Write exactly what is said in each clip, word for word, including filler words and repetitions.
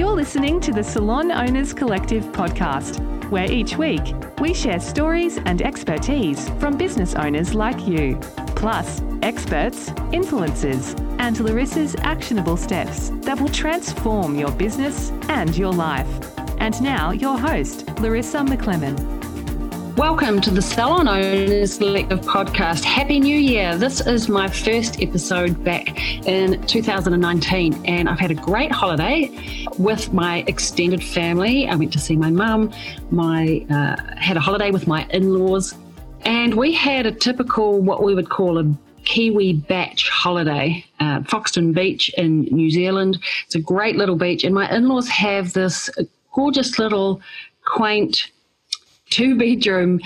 You're listening to the Salon Owners Collective podcast, where each week we share stories and expertise from business owners like you, plus experts, influencers, and Larissa's actionable steps that will transform your business and your life. And now, your host, Larissa McLemon. Welcome to the Salon Owners Collective podcast. Happy New Year. This is my first episode back in two thousand nineteen, and I've had a great holiday with my extended family. I went to see my mum, my uh, had a holiday with my in-laws, and we had a typical, what we would call a Kiwi batch holiday, uh, Foxton Beach in New Zealand. It's a great little beach, and my in-laws have this gorgeous little quaint two-bedroom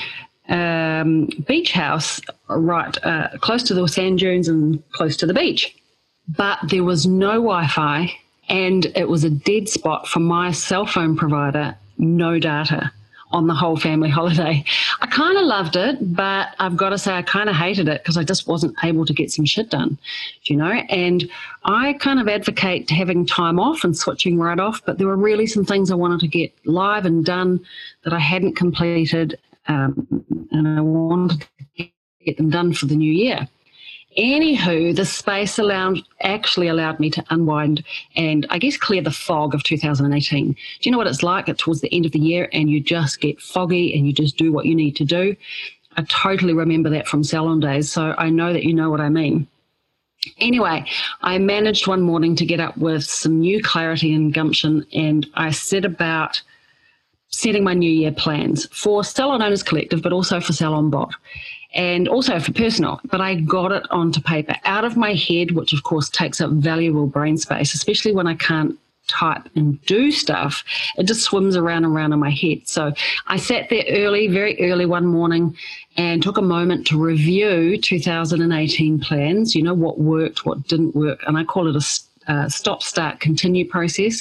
um, beach house right uh, close to the sand dunes and close to the beach. But there was no Wi-Fi, and it was a dead spot for my cell phone provider, no data on the whole family holiday. I kind of loved it, but I've got to say I kind of hated it because I just wasn't able to get some shit done, you know, and I kind of advocate having time off and switching right off, but there were really some things I wanted to get live and done that I hadn't completed, um, and I wanted to get them done for the new year. Anywho, the space allowed, actually allowed me to unwind and I guess clear the fog of two thousand eighteen. Do you know what it's like at towards the end of the year and you just get foggy and you just do what you need to do? I totally remember that from salon days, so I know that you know what I mean. Anyway, I managed one morning to get up with some new clarity and gumption, and I set about setting my new year plans for Salon Owners Collective, but also for Salon Bot, and also for personal. But I got it onto paper out of my head, which of course takes up valuable brain space, especially when I can't type and do stuff. It just swims around and around in my head. So I sat there early, very early one morning, and took a moment to review two thousand eighteen plans, you know, what worked, what didn't work. And I call it a uh, stop, start, continue process.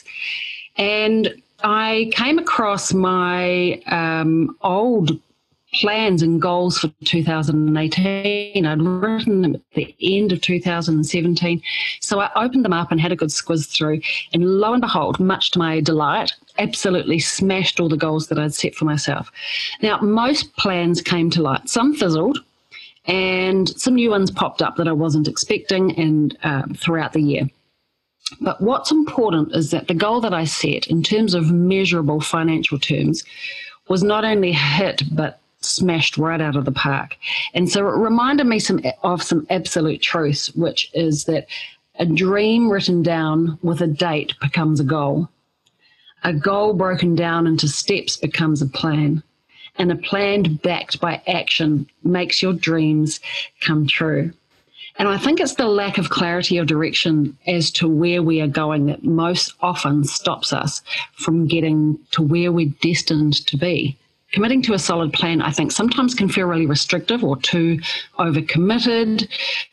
And I came across my um, old plans and goals for two thousand eighteen. I'd written them at the end of two thousand seventeen. So I opened them up and had a good squiz through. And lo and behold, much to my delight, absolutely smashed all the goals that I'd set for myself. Now, most plans came to light. Some fizzled and some new ones popped up that I wasn't expecting and uh, throughout the year. But what's important is that the goal that I set in terms of measurable financial terms was not only hit, but smashed right out of the park. And so it reminded me some of some absolute truths, which is that a dream written down with a date becomes a goal. A goal broken down into steps becomes a plan. And a plan backed by action makes your dreams come true. And I think it's the lack of clarity of direction as to where we are going that most often stops us from getting to where we're destined to be. Committing to a solid plan, I think, sometimes can feel really restrictive or too overcommitted.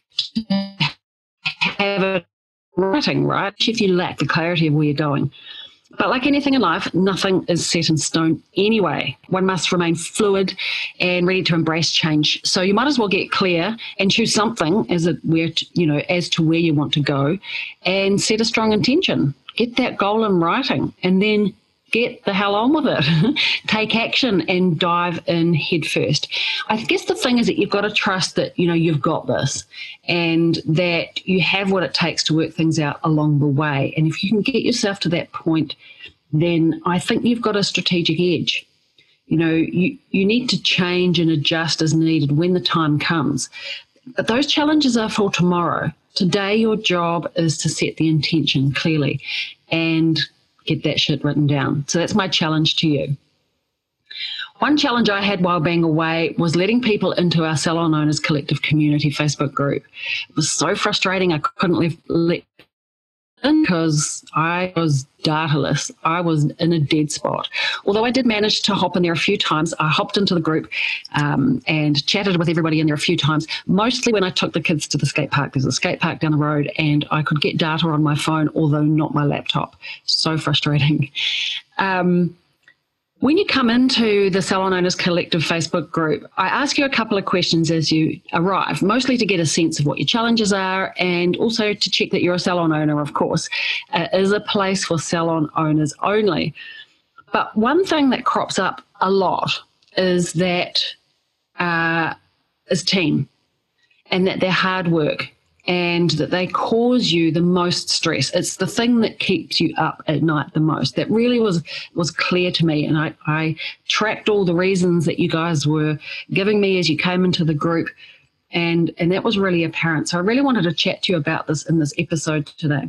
Have it writing, right? If you lack the clarity of where you're going. But like anything in life, nothing is set in stone anyway. One must remain fluid and ready to embrace change. So you might as well get clear and choose something as it where to, you know as to where you want to go, and set a strong intention. Get that goal in writing, and then get the hell on with it. Take action and dive in head first. I guess the thing is that you've got to trust that, you know, you've got this and that you have what it takes to work things out along the way. And if you can get yourself to that point, then I think you've got a strategic edge. You know, you, you need to change and adjust as needed when the time comes. But those challenges are for tomorrow. Today, your job is to set the intention clearly and get that shit written down. So that's my challenge to you. One challenge I had while being away was letting people into our Salon Owners Collective community Facebook group. It was so frustrating. I couldn't let, let in because I was dataless. I was in a dead spot. Although I did manage to hop in there a few times. I hopped into the group um, and chatted with everybody in there a few times, mostly when I took the kids to the skate park. There's a skate park down the road and I could get data on my phone, although not my laptop. So frustrating. Um, When you come into the Salon Owners Collective Facebook group, I ask you a couple of questions as you arrive, mostly to get a sense of what your challenges are and also to check that you're a salon owner, of course. Uh, it is a place for salon owners only. But one thing that crops up a lot is that uh, is team, and that they're hard work, and that they cause you the most stress. It's the thing that keeps you up at night the most. That really was was clear to me, and I, I tracked all the reasons that you guys were giving me as you came into the group, and, and that was really apparent. So I really wanted to chat to you about this in this episode today.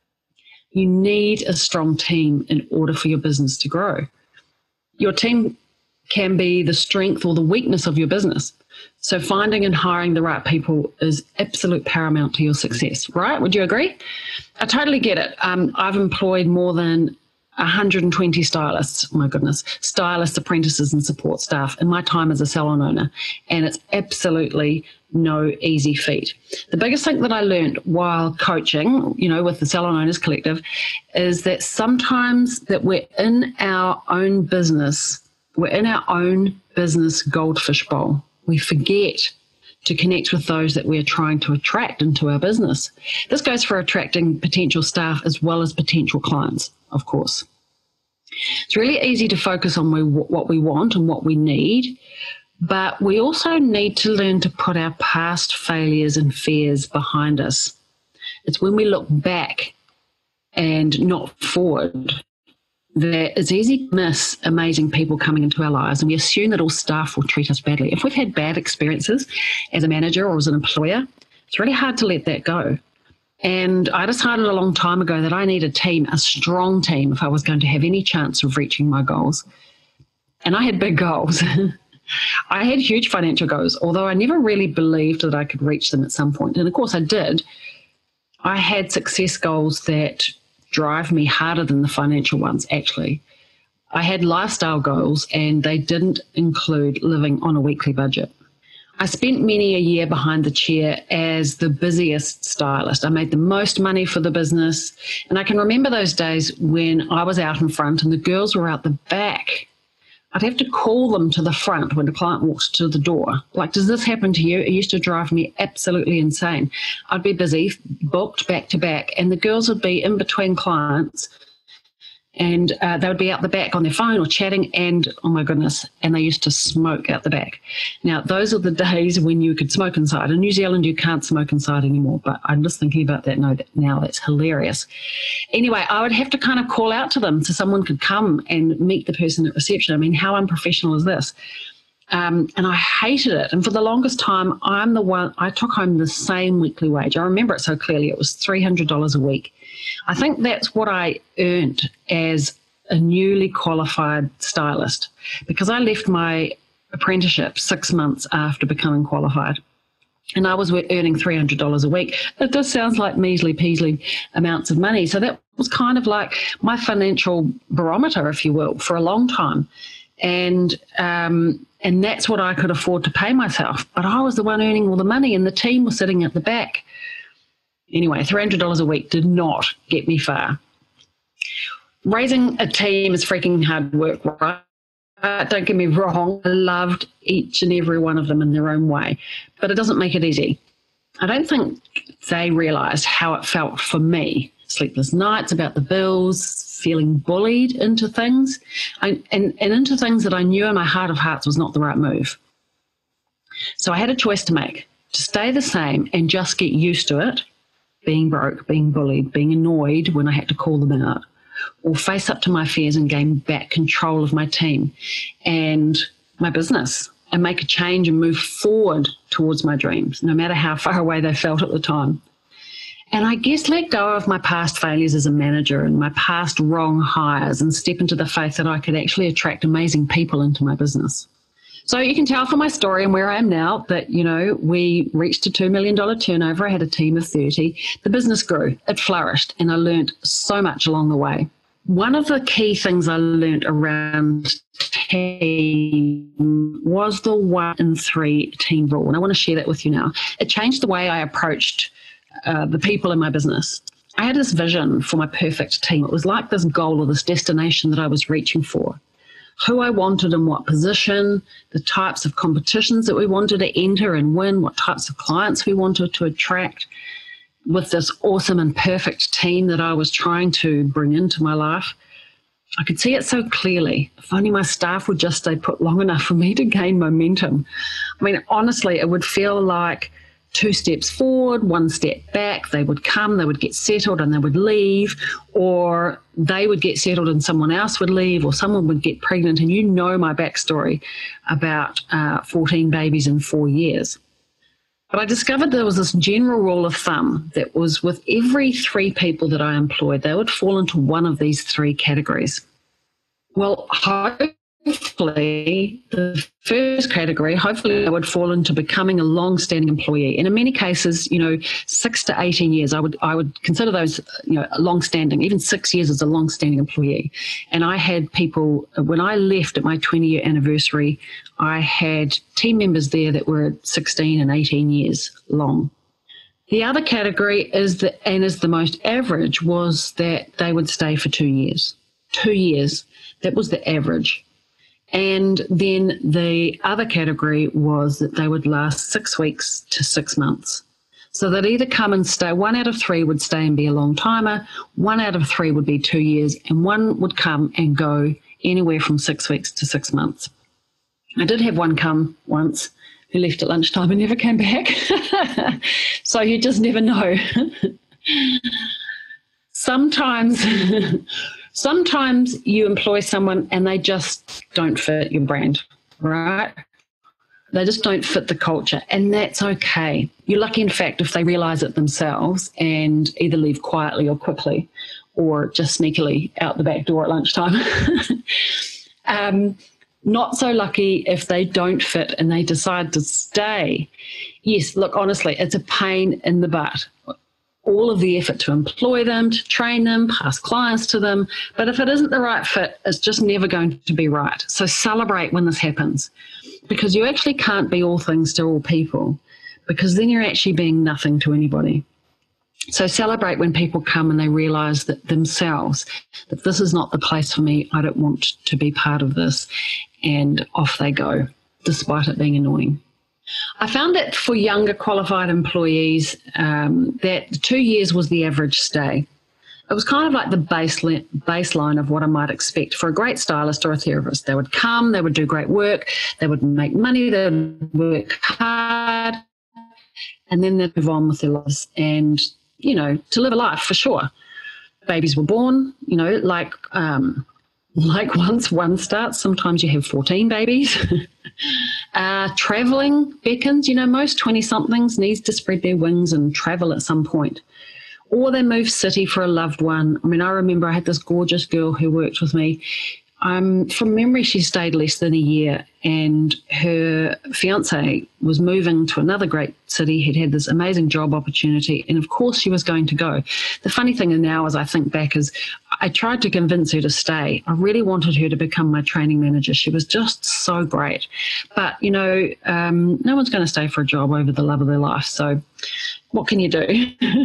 You need a strong team in order for your business to grow. Your team can be the strength or the weakness of your business. So finding and hiring the right people is absolute paramount to your success, right? Would you agree? I totally get it. Um, I've employed more than one hundred twenty stylists, oh my goodness, stylists, apprentices and support staff in my time as a salon owner, and it's absolutely no easy feat. The biggest thing that I learned while coaching, you know, with the Salon Owners Collective, is that sometimes that we're in our own business, we're in our own business goldfish bowl. We forget to connect with those that we're trying to attract into our business. This goes for attracting potential staff as well as potential clients, of course. It's really easy to focus on what we want and what we need, but we also need to learn to put our past failures and fears behind us. It's when we look back and not forward that it's easy to miss amazing people coming into our lives, and we assume that all staff will treat us badly. If we've had bad experiences as a manager or as an employer, it's really hard to let that go. And I decided a long time ago that I need a team, a strong team, if I was going to have any chance of reaching my goals. And I had big goals. I had huge financial goals, although I never really believed that I could reach them at some point. And of course I did. I had success goals that drive me harder than the financial ones, actually. I had lifestyle goals, and they didn't include living on a weekly budget. I spent many a year behind the chair as the busiest stylist. I made the most money for the business, and I can remember those days when I was out in front and the girls were out the back. I'd have to call them to the front when the client walked to the door. Like, does this happen to you? It used to drive me absolutely insane. I'd be busy, booked back to back, and the girls would be in between clients, and uh, they would be out the back on their phone or chatting, and oh my goodness, and they used to smoke out the back. Now, those are the days when you could smoke inside. In New Zealand, you can't smoke inside anymore, but I'm just thinking about that now. That's hilarious. Anyway, I would have to kind of call out to them so someone could come and meet the person at reception. I mean, how unprofessional is this? Um, and I hated it. And for the longest time, I'm the one, I took home the same weekly wage. I remember it so clearly. It was three hundred dollars a week. I think that's what I earned as a newly qualified stylist, because I left my apprenticeship six months after becoming qualified. And I was earning three hundred dollars a week. It just sounds like measly peasly amounts of money. So that was kind of like my financial barometer, if you will, for a long time. And um, and that's what I could afford to pay myself. But I was the one earning all the money, and the team was sitting at the back. Anyway, three hundred dollars a week did not get me far. Raising a team is freaking hard work, right? Uh, don't get me wrong, I loved each and every one of them in their own way, but it doesn't make it easy. I don't think they realised how it felt for me. Sleepless nights about the bills, feeling bullied into things, I, and, and into things that I knew in my heart of hearts was not the right move. So I had a choice to make, to stay the same and just get used to it, being broke, being bullied, being annoyed when I had to call them out, or face up to my fears and gain back control of my team and my business and make a change and move forward towards my dreams, no matter how far away they felt at the time. And I guess let go of my past failures as a manager and my past wrong hires and step into the faith that I could actually attract amazing people into my business. So you can tell from my story and where I am now that, you know, we reached a two million dollars turnover. I had a team of thirty. The business grew, it flourished, and I learned so much along the way. One of the key things I learned around team was the one in three team rule. And I want to share that with you now. It changed the way I approached uh, the people in my business. I had this vision for my perfect team. It was like this goal or this destination that I was reaching for. who I wanted in what position, the types of competitions that we wanted to enter and win, what types of clients we wanted to attract, with this awesome and perfect team that I was trying to bring into my life. I could see it so clearly. If only my staff would just stay put long enough for me to gain momentum. I mean, honestly, it would feel like two steps forward, one step back. They would come, they would get settled and they would leave, or they would get settled and someone else would leave, or someone would get pregnant. And you know my backstory about uh, fourteen babies in four years. But I discovered there was this general rule of thumb that was with every three people that I employed, they would fall into one of these three categories. Well, hopefully, the first category, hopefully I would fall into becoming a long-standing employee. And in many cases, you know, six to eighteen years, I would I would consider those, you know, long-standing. Even six years as a long-standing employee. And I had people, when I left at my twenty-year anniversary, I had team members there that were sixteen and eighteen years long. The other category is the, and is the most average, was that they would stay for two years. Two years. That was the average. And then the other category was that they would last six weeks to six months. So they'd either come and stay, one out of three would stay and be a long timer, one out of three would be two years, and one would come and go anywhere from six weeks to six months. I did have one come once who left at lunchtime and never came back. So you just never know. Sometimes... Sometimes you employ someone and they just don't fit your brand, right? They just don't fit the culture, and that's okay. You're lucky, in fact, if they realise it themselves and either leave quietly or quickly, or just sneakily out the back door at lunchtime. um, not so lucky if they don't fit and they decide to stay. Yes, look, honestly, it's a pain in the butt. All of the effort to employ them, to train them, pass clients to them. But if it isn't the right fit, it's just never going to be right. So celebrate when this happens, because you actually can't be all things to all people, because then you're actually being nothing to anybody. So celebrate when people come and they realise that themselves, that this is not the place for me, I don't want to be part of this, and off they go, despite it being annoying. I found that for younger qualified employees, um, that two years was the average stay. It was kind of like the baseline, baseline of what I might expect for a great stylist or a therapist. They would come, they would do great work, they would make money, they would work hard, and then they'd move on with their lives and, you know, to live a life for sure. Babies were born, you know, like... Um, Like once one starts, sometimes you have fourteen babies. uh, traveling beckons, you know, most twenty-somethings needs to spread their wings and travel at some point. Or they move city for a loved one. I mean, I remember I had this gorgeous girl who worked with me. Um, from memory, she stayed less than a year, and her fiancé was moving to another great city. He'd had this amazing job opportunity, and of course she was going to go. The funny thing now, as I think back, is I tried to convince her to stay. I really wanted her to become my training manager. She was just so great. But, you know, um, no one's going to stay for a job over the love of their life, so what can you do?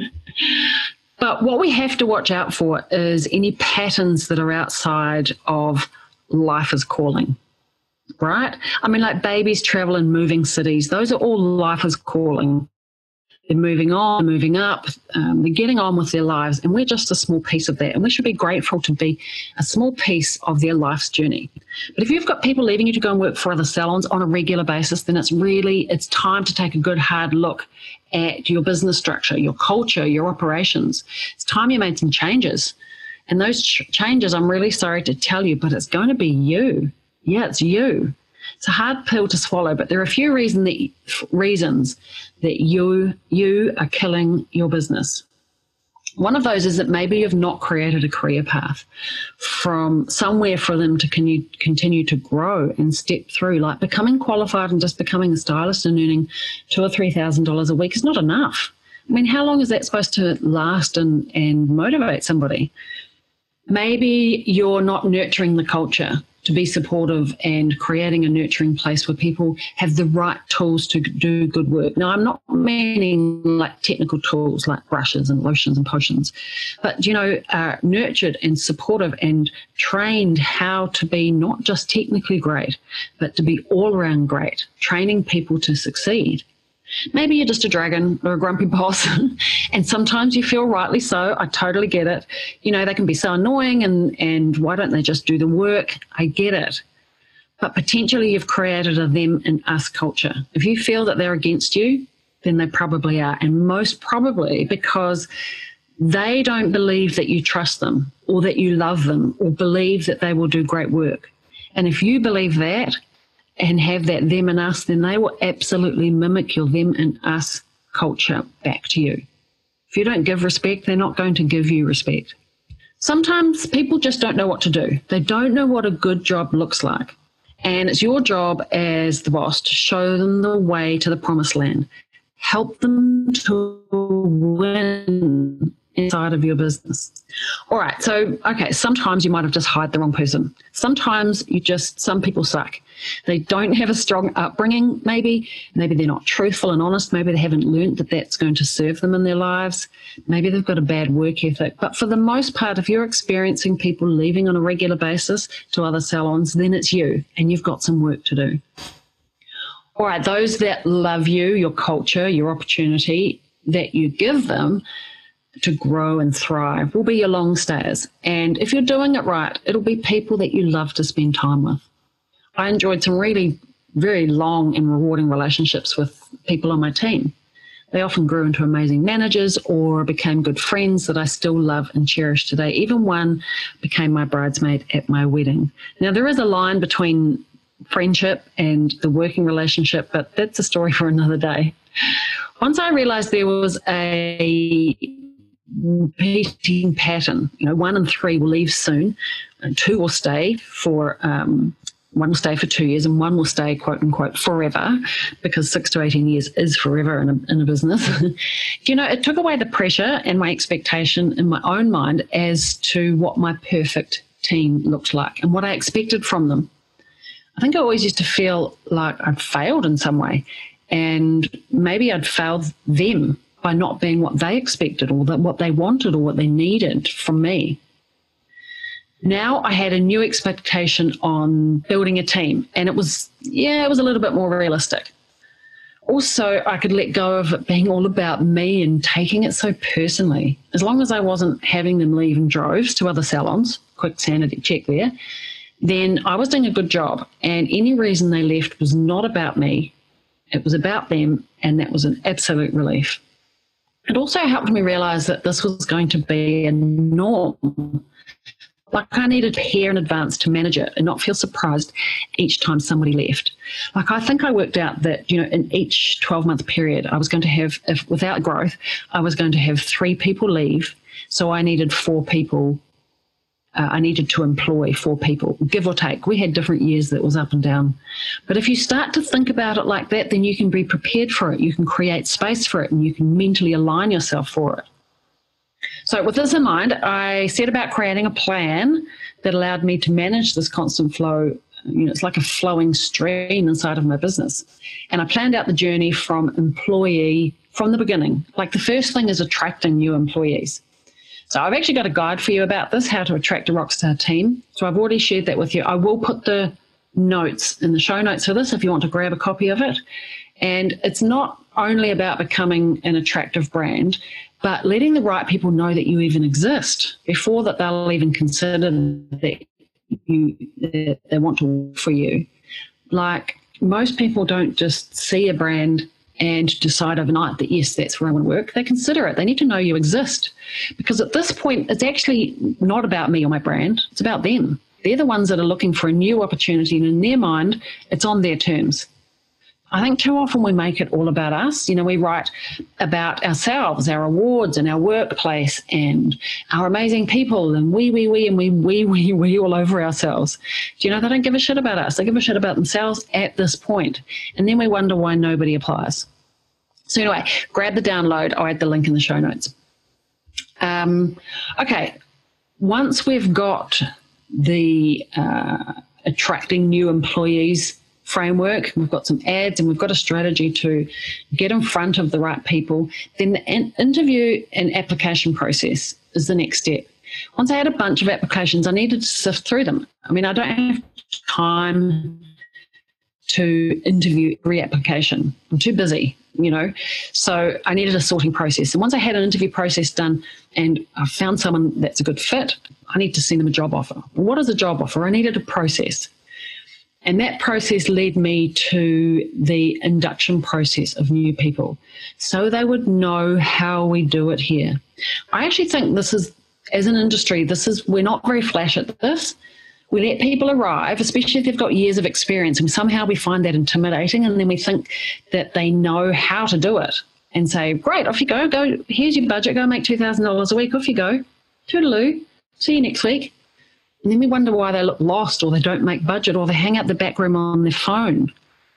But what we have to watch out for is any patterns that are outside of life is calling, right? I mean, like babies travel in moving cities. Those are all life is calling. They're moving on, moving up, um, they're getting on with their lives, and we're just a small piece of that. And we should be grateful to be a small piece of their life's journey. But if you've got people leaving you to go and work for other salons on a regular basis, then it's really, it's time to take a good hard look at your business structure, your culture, your operations. It's time you made some changes. And those ch- changes, I'm really sorry to tell you, but it's going to be you. Yeah, it's you. It's a hard pill to swallow, but there are a few reason that, reasons that you you are killing your business. One of those is that maybe you've not created a career path from somewhere for them to continue, continue to grow and step through. Like becoming qualified and just becoming a stylist and earning two or three thousand dollars a week is not enough. I mean, how long is that supposed to last and, and motivate somebody? Maybe you're not nurturing the culture. to be supportive and creating a nurturing place where people have the right tools to do good work. Now, I'm not meaning like technical tools like brushes and lotions and potions, but, you know, uh, nurtured and supportive and trained how to be not just technically great, but to be all around great, training people to succeed. Maybe you're just a dragon or a grumpy boss, and sometimes you feel rightly so. I totally get it. You know, they can be so annoying, and, and why don't they just do the work? I get it. But potentially you've created a them and us culture. If you feel that they're against you, then they probably are, and most probably because they don't believe that you trust them or that you love them or believe that they will do great work. And if you believe that, and have that them and us, then they will absolutely mimic your them and us culture back to you. If you don't give respect, they're not going to give you respect. Sometimes people just don't know what to do. They don't know what a good job looks like. And it's your job as the boss to show them the way to the promised land. Help them to win inside of your business. All right, so, okay, sometimes you might have just hired the wrong person. Sometimes you just, some people suck. They don't have a strong upbringing, maybe. Maybe they're not truthful and honest. Maybe they haven't learned that that's going to serve them in their lives. Maybe they've got a bad work ethic. But for the most part, if you're experiencing people leaving on a regular basis to other salons, then it's you, and you've got some work to do. All right, those that love you, your culture, your opportunity that you give them to grow and thrive will be your long stayers. And if you're doing it right, it'll be people that you love to spend time with. I enjoyed some really very long and rewarding relationships with people on my team. They often grew into amazing managers or became good friends that I still love and cherish today. Even one became my bridesmaid at my wedding. Now, there is a line between friendship and the working relationship, but that's a story for another day. Once I realized there was a repeating pattern, you know, one and three will leave soon, and two will stay for um, one will stay for two years, and one will stay, quote unquote, forever, because six to eighteen years is forever in a, in a business. You know, it took away the pressure and my expectation in my own mind as to what my perfect team looked like and what I expected from them. I think I always used to feel like I'd failed in some way, and maybe I'd failed them by not being what they expected or that what they wanted or what they needed from me. Now I had a new expectation on building a team, and it was, yeah, it was a little bit more realistic. Also, I could let go of it being all about me and taking it so personally. As long as I wasn't having them leave in droves to other salons, quick sanity check there, then I was doing a good job, and any reason they left was not about me. It was about them, and that was an absolute relief. It also helped me realize that this was going to be a norm. Like, I needed to hear in advance to manage it and not feel surprised each time somebody left. Like, I think I worked out that, you know, in each twelve-month period, I was going to have, if without growth, I was going to have three people leave. So I needed four people. Uh, I needed to employ four people, give or take. We had different years that was up and down. But if you start to think about it like that, then you can be prepared for it. You can create space for it, and you can mentally align yourself for it. So with this in mind, I set about creating a plan that allowed me to manage this constant flow. You know, it's like a flowing stream inside of my business. And I planned out the journey from employee from the beginning. Like, the first thing is attracting new employees. So I've actually got a guide for you about this, how to attract a rockstar team. So I've already shared that with you. I will put the notes in the show notes for this if you want to grab a copy of it. And it's not only about becoming an attractive brand, but letting the right people know that you even exist before that they'll even consider that you that they want to work for you. Like, most people don't just see a brand and decide overnight that, yes, that's where I want to work. They consider it. They need to know you exist. Because at this point, it's actually not about me or my brand. It's about them. They're the ones that are looking for a new opportunity, and in their mind, it's on their terms. I think too often we make it all about us. You know, we write about ourselves, our awards and our workplace and our amazing people, and we, we, we, and we, we, we, we all over ourselves. Do you know, they don't give a shit about us. They give a shit about themselves at this point. And then we wonder why nobody applies. So anyway, grab the download. I'll add the link in the show notes. Um, okay, once we've got the uh, attracting new employees framework. We've got some ads and we've got a strategy to get in front of the right people. Then the interview and application process is the next step. Once I had a bunch of applications, I needed to sift through them. I mean, I don't have time to interview every application. I'm too busy, you know. So I needed a sorting process. And once I had an interview process done and I found someone that's a good fit, I need to send them a job offer. What is a job offer? I needed a process. And that process led me to the induction process of new people, so they would know how we do it here. I actually think this is, as an industry, this is, we're not very flash at this. We let people arrive, especially if they've got years of experience, and somehow we find that intimidating, and then we think that they know how to do it and say, great, off you go, go, here's your budget, go make two thousand dollars a week, off you go, toodaloo, see you next week. And then we wonder why they look lost, or they don't make budget, or they hang out the back room on their phone.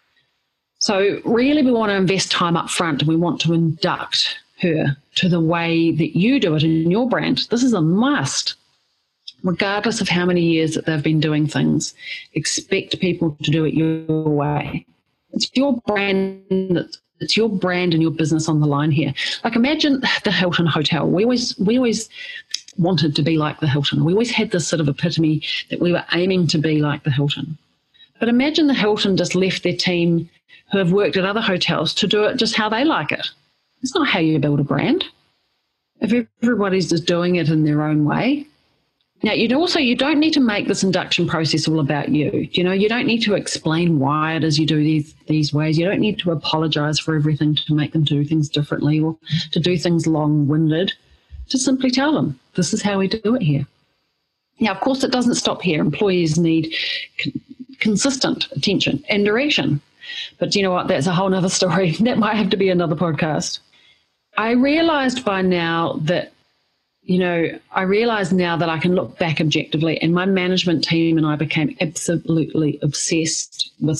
So really we want to invest time up front, and we want to induct her to the way that you do it in your brand. This is a must. Regardless of how many years that they've been doing things, expect people to do it your way. It's your brand, it's your brand and your business on the line here. Like, imagine the Hilton Hotel. We always, we always wanted to be like the Hilton. We always had this sort of epitome that we were aiming to be like the Hilton. But imagine the Hilton just left their team who have worked at other hotels to do it just how they like it. It's not how you build a brand. If everybody's just doing it in their own way. Now, you'd also, you don't need to make this induction process all about you. You know, you don't need to explain why it is you do these, these ways. You don't need to apologize for everything to make them do things differently, or to do things long-winded. Just simply tell them, this is how we do it here. Now, of course, it doesn't stop here. Employees need con- consistent attention and direction. But you know what? That's a whole other story. That might have to be another podcast. I realized by now that You know, I realise now that I can look back objectively, and my management team and I became absolutely obsessed with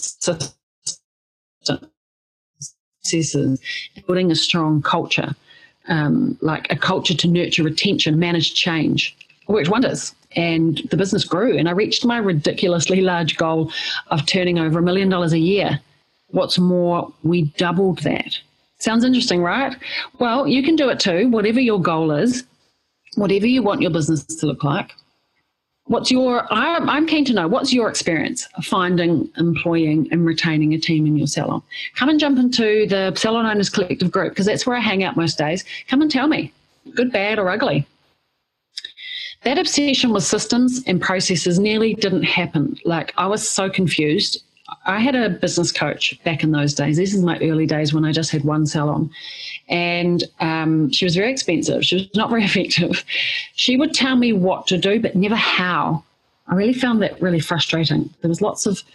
systems, building a strong culture, um, like a culture to nurture retention, manage change. It worked wonders, and the business grew, and I reached my ridiculously large goal of turning over a million dollars a year. What's more, we doubled that. Sounds interesting, right? Well, you can do it too, whatever your goal is. Whatever you want your business to look like. What's your, I'm, I'm keen to know, what's your experience of finding, employing and retaining a team in your salon? Come and jump into the Salon Owners Collective group, because that's where I hang out most days. Come and tell me, good, bad or ugly. That obsession with systems and processes nearly didn't happen. Like, I was so confused. I had a business coach back in those days. This is my early days when I just had one salon. And um, she was very expensive. She was not very effective. She would tell me what to do, but never how. I really found that really frustrating. There was lots of,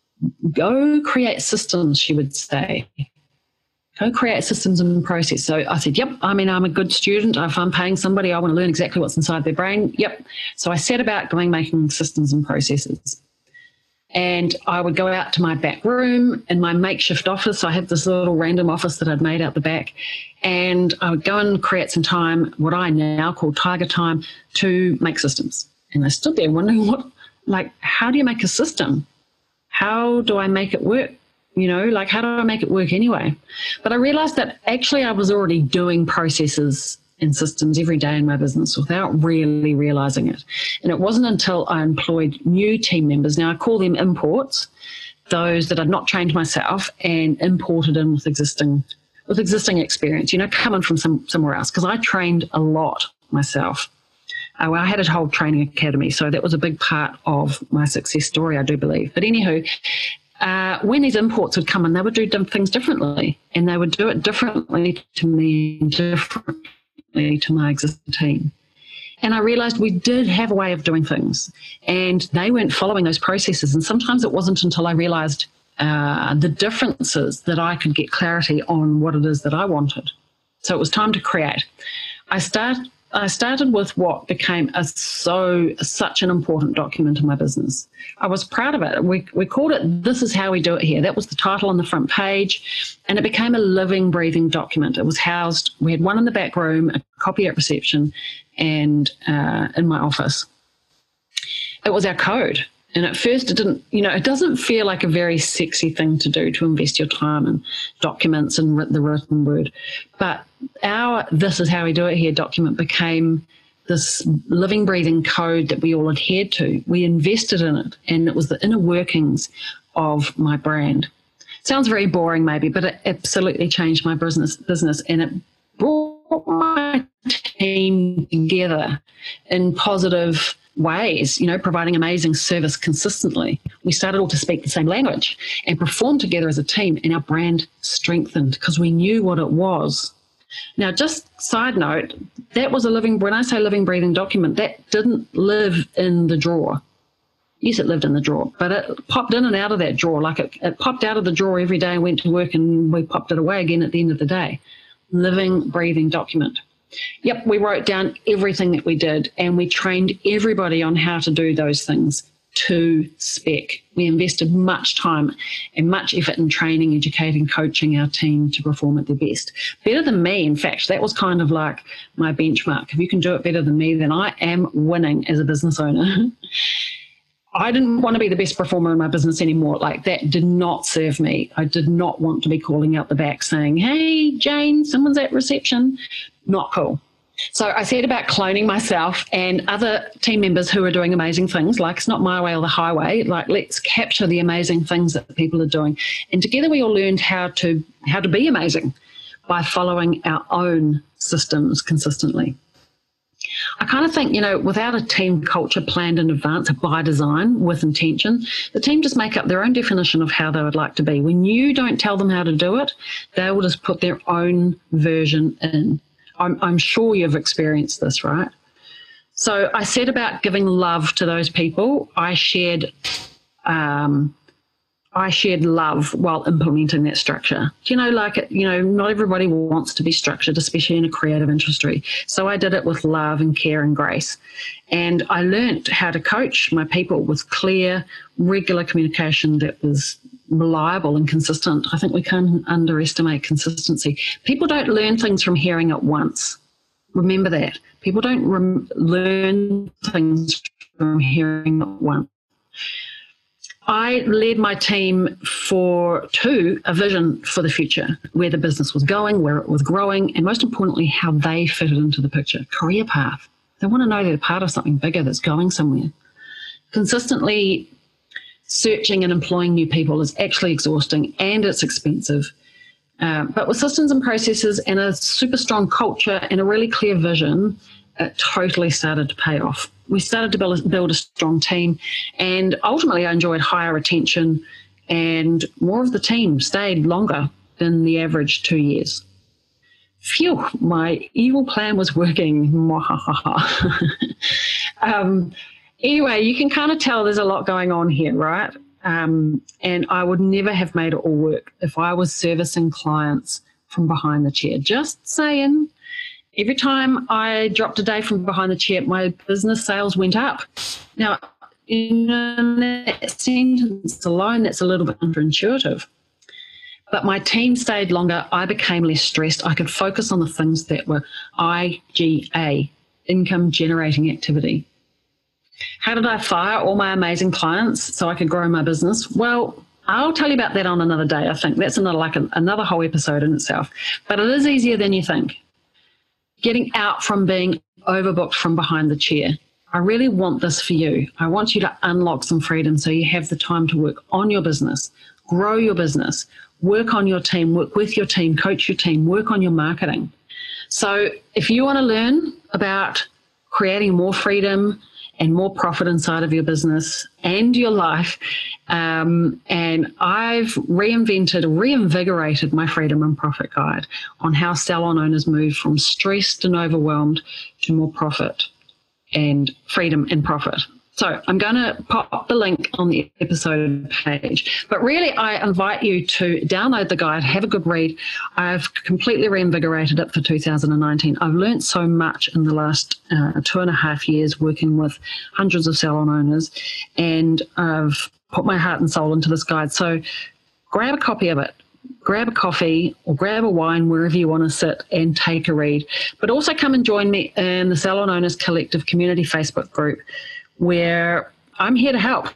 go create systems, she would say. Go create systems and process. So I said, yep, I mean, I'm a good student. If I'm paying somebody, I want to learn exactly what's inside their brain. Yep. So I set about going making systems and processes. And I would go out to my back room in my makeshift office. I had this little random office that I'd made out the back. And I would go and create some time, what I now call tiger time, to make systems. And I stood there wondering, what, like, how do you make a system? How do I make it work? You know, like, how do I make it work anyway? But I realized that actually I was already doing processes and systems every day in my business without really realizing it. And it wasn't until I employed new team members, now I call them imports, those that I'd not trained myself and imported in with existing with existing experience, you know, coming from some somewhere else, because I trained a lot myself. Uh, well, I had a whole training academy, so that was a big part of my success story, I do believe. But anywho, uh, when these imports would come in, they would do things differently, and they would do it differently to me, differently to my existing team. And I realized we did have a way of doing things, and they weren't following those processes. And sometimes it wasn't until I realized uh, the differences that I could get clarity on what it is that I wanted. So it was time to create. I start, I started with what became a so such an important document in my business. I was proud of it. We we called it "This is how we do it here." That was the title on the front page, and it became a living, breathing document. It was housed. We had one in the back room, a copy at reception, and uh, in my office. It was our code. And at first it didn't, you know, it doesn't feel like a very sexy thing to do, to invest your time in documents and the written word. But our "this is how we do it here" document became this living, breathing code that we all adhered to. We invested in it, and it was the inner workings of my brand. Sounds very boring maybe, but it absolutely changed my business, business and it brought my team together in positive ways, you know, providing amazing service consistently. We started all to speak the same language and perform together as a team, and our brand strengthened because we knew what it was. Now, just side note, that was a living, when I say living, breathing document, that didn't live in the drawer. Yes, it lived in the drawer, but it popped in and out of that drawer. Like it, it popped out of the drawer every day and went to work, and we popped it away again at the end of the day. Living, breathing document. Yep, we wrote down everything that we did, and we trained everybody on how to do those things to spec. We invested much time and much effort in training, educating, coaching our team to perform at their best. Better than me, in fact, that was kind of like my benchmark. If you can do it better than me, then I am winning as a business owner. I didn't want to be the best performer in my business anymore. Like, that did not serve me. I did not want to be calling out the back saying, "Hey, Jane, someone's at reception." Not cool. So I set about cloning myself and other team members who are doing amazing things. Like, it's not my way or the highway. Like, let's capture the amazing things that people are doing. And together we all learned how to how to be amazing by following our own systems consistently. I kind of think, you know, without a team culture planned in advance by design with intention, the team just make up their own definition of how they would like to be. When you don't tell them how to do it, they will just put their own version in. I'm, I'm sure you've experienced this, right? So I said about giving love to those people. I shared um, I shared love while implementing that structure. Do you know, like, you know, not everybody wants to be structured, especially in a creative industry. So I did it with love and care and grace. And I learnt how to coach my people with clear, regular communication that was reliable and consistent. I think we can't underestimate consistency. People don't learn things from hearing it once. Remember that. People don't rem- learn things from hearing it once. I led my team for to a vision for the future, where the business was going, where it was growing, and most importantly, how they fitted into the picture. Career path. They want to know they're part of something bigger that's going somewhere. Consistently searching and employing new people is actually exhausting, and it's expensive. Uh, but with systems and processes and a super strong culture and a really clear vision, it totally started to pay off. We started to build, build a strong team, and ultimately I enjoyed higher retention, and more of the team stayed longer than the average two years. Phew, my evil plan was working. um, anyway, you can kind of tell there's a lot going on here, right? Um, and I would never have made it all work if I was servicing clients from behind the chair. Just saying. Every time I dropped a day from behind the chair, my business sales went up. Now, in that sentence alone, that's a little bit counterintuitive. But my team stayed longer. I became less stressed. I could focus on the things that were I G A, income generating activity. How did I fire all my amazing clients so I could grow my business? Well, I'll tell you about that on another day. I think that's another like a, another whole episode in itself. But it is easier than you think. Getting out from being overbooked from behind the chair. I really want this for you. I want you to unlock some freedom so you have the time to work on your business, grow your business, work on your team, work with your team, coach your team, work on your marketing. So if you want to learn about creating more freedom and more profit inside of your business and your life, um, and I've reinvented, reinvigorated my Freedom and Profit Guide on how salon owners move from stressed and overwhelmed to more profit and freedom and profit. So I'm going to pop the link on the episode page. But really, I invite you to download the guide, have a good read. I've completely reinvigorated it for two thousand nineteen. I've learned so much in the last uh, two and a half years working with hundreds of salon owners, and I've put my heart and soul into this guide. So grab a copy of it. Grab a coffee or grab a wine wherever you want to sit and take a read. But also come and join me in the Salon Owners Collective Community Facebook group, where I'm here to help.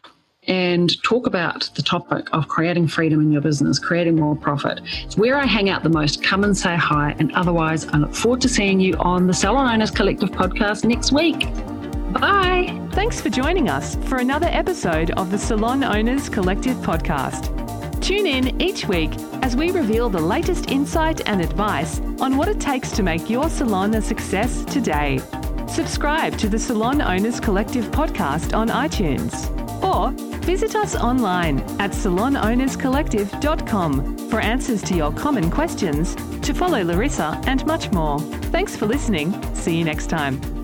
and talk about the topic of creating freedom in your business, creating more profit. It's where I hang out the most. Come and say hi. And otherwise, I look forward to seeing you on the Salon Owners Collective podcast next week. Bye. Thanks for joining us for another episode of the Salon Owners Collective podcast. Tune in each week as we reveal the latest insight and advice on what it takes to make your salon a success today. Subscribe to the Salon Owners Collective podcast on iTunes or visit us online at salon owners collective dot com for answers to your common questions, to follow Larissa and much more. Thanks for listening. See you next time.